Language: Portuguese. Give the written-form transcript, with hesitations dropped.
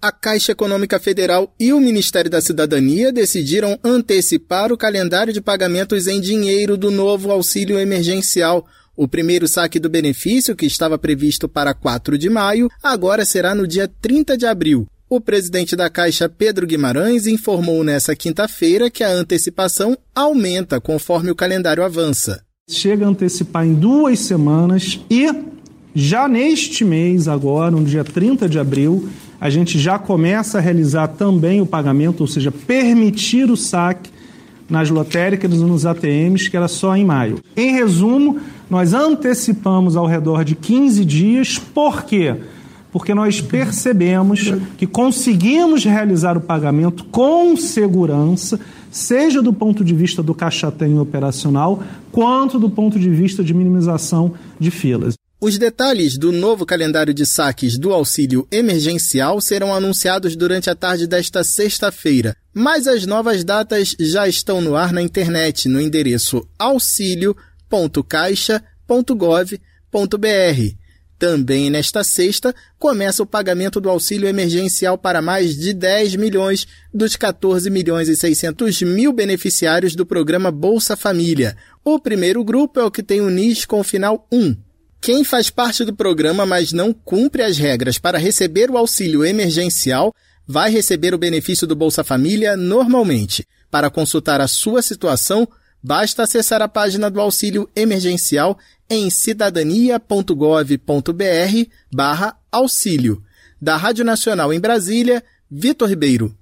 A Caixa Econômica Federal e o Ministério da Cidadania decidiram antecipar o calendário de pagamentos em dinheiro do novo auxílio emergencial. O primeiro saque do benefício, que estava previsto para 4 de maio, agora será no dia 30 de abril. O presidente da Caixa, Pedro Guimarães, informou nesta quinta-feira que a antecipação aumenta conforme o calendário avança. Chega a antecipar em 2 semanas e já neste mês, agora, no dia 30 de abril, a gente já começa a realizar também o pagamento, ou seja, permitir o saque nas lotéricas e nos ATMs, que era só em maio. Em resumo, nós antecipamos ao redor de 15 dias. Por quê? Porque nós percebemos que conseguimos realizar o pagamento com segurança, seja do ponto de vista do caixa-tem operacional, quanto do ponto de vista de minimização de filas. Os detalhes do novo calendário de saques do auxílio emergencial serão anunciados durante a tarde desta sexta-feira, mas as novas datas já estão no ar na internet, no endereço auxilio.caixa.gov.br. Também nesta sexta, começa o pagamento do auxílio emergencial para mais de 10 milhões dos 14 milhões e 600 mil beneficiários do programa Bolsa Família. O primeiro grupo é o que tem o NIS com o final 1. Quem faz parte do programa, mas não cumpre as regras para receber o auxílio emergencial, vai receber o benefício do Bolsa Família normalmente. Para consultar a sua situação, basta acessar a página do auxílio emergencial em cidadania.gov.br/auxílio. Da Rádio Nacional em Brasília, Vitor Ribeiro.